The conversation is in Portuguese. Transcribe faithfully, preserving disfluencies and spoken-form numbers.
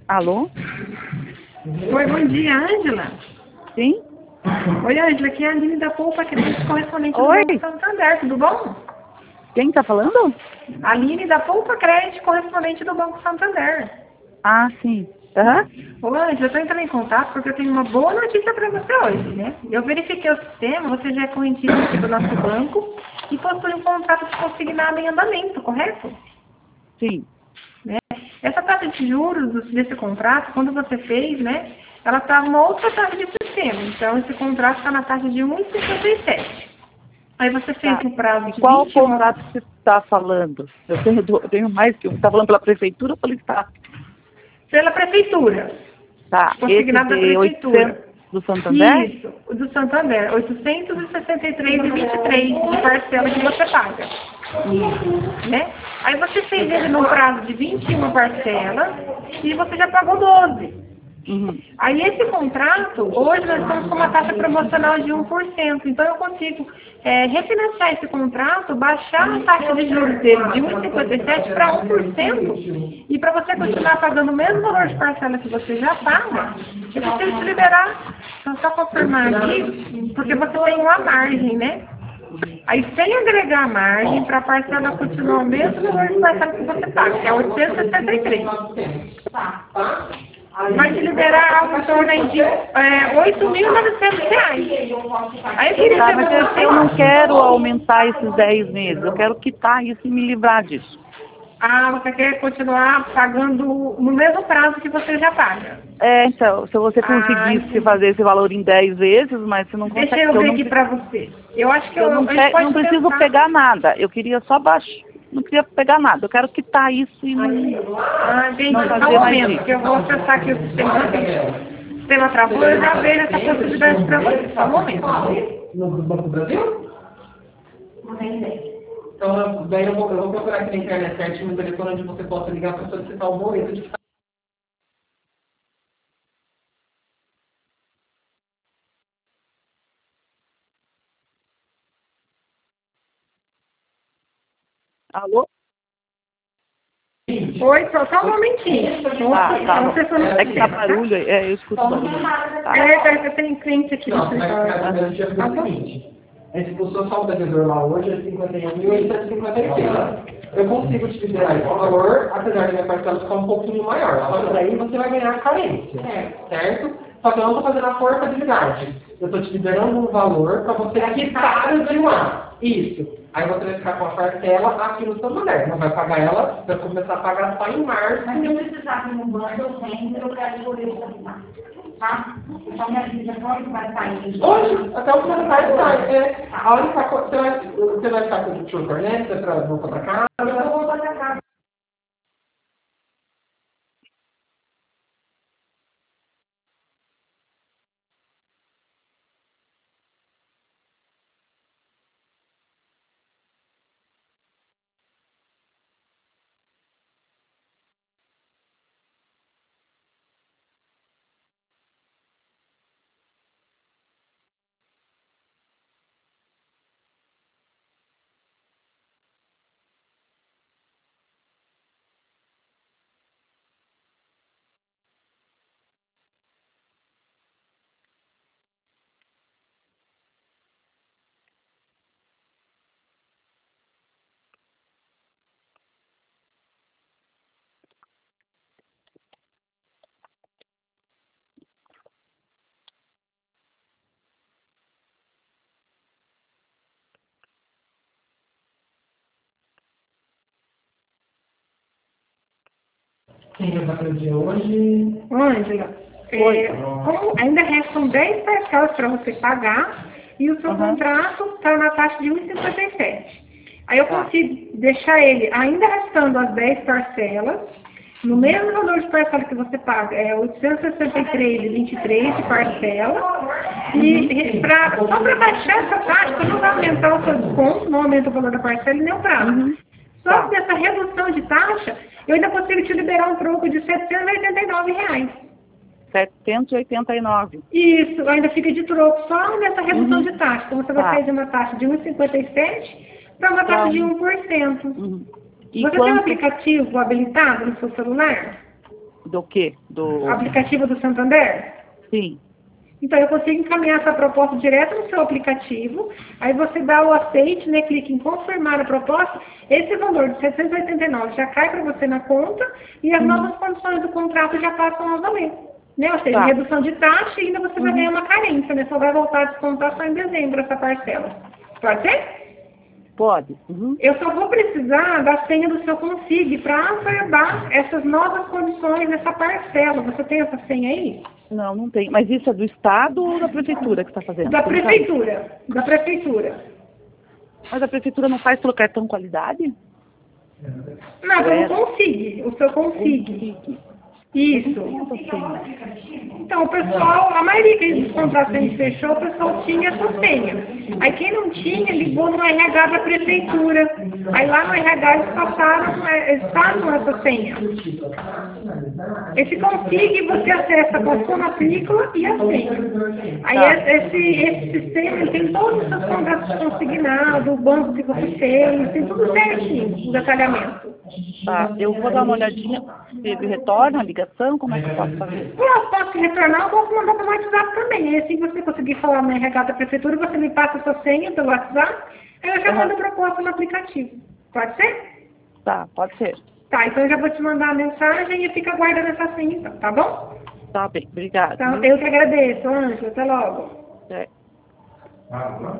Alô? Oi, bom dia, Ângela. Sim? Oi, Ângela, aqui é a Aline da Poupa Crédito, correspondente do Oi? Banco Santander, tudo bom? Quem tá falando? Aline da Poupa Crédito, correspondente do Banco Santander. Ah, sim. Aham. Ô, Ângela, eu estou entrando em contato porque eu tenho uma boa notícia para você hoje, né? Eu verifiquei o sistema, você já é correntista aqui do nosso banco e possui um contrato de consignado em andamento, correto? Sim. Né? Essa taxa de juros desse contrato, quando você fez, né, ela estava uma outra taxa de sistema. Então, esse contrato está na taxa de um vírgula cinquenta e sete. Aí você fez Tá. no prazo E de qual vinte e um... contrato você está falando? Eu tenho, do- eu tenho mais que um. Você está falando pela prefeitura ou pelo Estado? Pela prefeitura. Tá. Esse Consignado da de oitocentos prefeitura. do Santander? Isso, o do Santander. oitocentos e sessenta e três reais e vinte e três centavos de parcela que você paga. Isso. Né? Aí você fez ele no prazo de vinte e uma parcelas e você já pagou doze. Uhum. Aí esse contrato, hoje nós estamos com uma taxa promocional de um por cento. Então eu consigo é, refinanciar esse contrato, baixar a taxa de juros dele de um vírgula cinquenta e sete para um por cento. E para você continuar pagando o mesmo valor de parcela que você já paga, eu preciso te liberar, só só confirmar aqui, porque você tem uma margem, né? Aí, sem agregar a margem, para a parcela continuar o mesmo valor de parcela que você paga, que é oitocentos e sessenta e três. Vai te liberar algo em torno aí de é, oito mil e novecentos reais. Aí eu queria Tá, saber mas se eu, você... eu não quero aumentar esses dez meses. Eu quero quitar isso e me livrar disso. Ah, você quer continuar pagando no mesmo prazo que você já paga. É, então, se você Ah, conseguisse entendi. fazer esse valor em dez vezes, mas você não consegue. Deixa eu Eu ver não, aqui para você. Eu acho que eu eu, não, a gente pe- pode não preciso tentar... pegar nada. Eu queria só baixar. Não queria pegar nada. Eu quero quitar isso e não, Ah, entendi. não Só um fazer mais momento, isso. que eu vou acessar aqui o sistema. O sistema travou, eu já vejo essa possibilidade para você. Só um momento. No Banco do Brasil? Não tem ideia. Então, daí eu vou, eu vou procurar aqui na internet certinho no telefone onde você possa ligar para solicitar o boleto de Alô? Oi, só, só um momentinho. Tá, tá Não bom. sei se eu não É que tá tá? barulho, é, eu escuto barulho. Tá. É, tá, eu tenho cliente aqui no Não, você vai ficar escritório. sabendo dia Tá do bom? seguinte. A gente expulsou só o devedor lá hoje, é cinquenta e um mil oitocentos e cinquenta e seis. Eu consigo te liberar esse valor, apesar de minha parcela ficar um pouquinho maior. Só que daí você vai ganhar carência. Certo? Só que eu não estou fazendo a portabilidade. Eu estou te liberando um valor para você quitar o de lá. Isso. Aí você vai ficar com a parcela aqui no seu mulher. Não vai pagar ela, vai começar a pagar só em março. Mas se eu precisar de um banco, eu tenho, eu quero escolher o celular. Tá? Então me avisa quando vai sair. Hoje, até o final da tarde sai. É, a única coisa, você vai, você vai ficar com o tio Cornete, você vai voltar para casa. Eu vou voltar pra casa. Quem vai para o dia hoje? Ângela, Oi. é, como ainda restam dez parcelas para você pagar e o seu Aham. contrato está na taxa de um vírgula cinquenta e sete. Aí eu Tá. consigo deixar ele ainda restando as dez parcelas, no mesmo valor de parcela que você paga, é oitocentos e sessenta e três reais e vinte e três centavos de parcela, e pra, só para baixar essa taxa, não vai aumentar o seu desconto, não aumenta o valor da parcela e nem o prazo. Uhum. Só Tá. que dessa redução de taxa, eu ainda consigo te liberar um troco de setecentos e oitenta e nove reais. setecentos e oitenta e nove. Isso, ainda fica de troco só nessa redução Uhum. de taxa. Então você vai Tá. sair de uma taxa de um vírgula cinquenta e sete para uma taxa Tá. de um por cento. Uhum. E Você tem um quanto? aplicativo habilitado no seu celular? Do quê? Do... Aplicativo do Santander? Sim. Então, eu consigo encaminhar essa proposta direto no seu aplicativo, aí você dá o aceite, né, clica em confirmar a proposta, esse valor de setecentos e oitenta e nove reais já cai para você na conta e as Uhum. novas condições do contrato já passam a valer. Né? Ou seja, Tá. redução de taxa e ainda você vai Uhum. ganhar uma carência, né? Só vai voltar a descontar só em dezembro essa parcela. Pode ser? Pode. Uhum. Eu só vou precisar da senha do seu Consig para aguardar essas novas condições nessa parcela. Você tem essa senha aí? Não, não tem. Mas isso é do Estado ou da Prefeitura que está fazendo? Da Você não sabe? prefeitura. Da prefeitura. Mas a Prefeitura não faz pelo cartão qualidade? Não, É. pelo Consig. O seu Consig. Isso. Essa senha. Então, o pessoal, a maioria dos contratos que a gente fechou, o pessoal tinha essa senha. Aí quem não tinha, ligou no R H da prefeitura. Aí lá no R H eles passaram, é, eles passam essa senha. Esse Consig você acessa com a sua matrícula e a senha. Aí Tá. esse, esse sistema ele tem todos os seus contratos consignados, o banco que você fez, tem tudo certinho, o detalhamento. Tá. Eu vou dar uma olhadinha. Se ele retorna a ligação, como é que eu posso fazer? Eu posso retornar, eu posso mandar pelo WhatsApp também. E assim que você conseguir falar no R H da prefeitura, você me passa a sua senha pelo WhatsApp, aí eu já Uhum. mando a proposta no aplicativo. Pode ser? Tá, pode ser. Tá, então eu já vou te mandar a mensagem e fica aguardando essa senha, então, tá bom? Tá bem, obrigada. Então, eu que agradeço, Ângela. Até logo. É.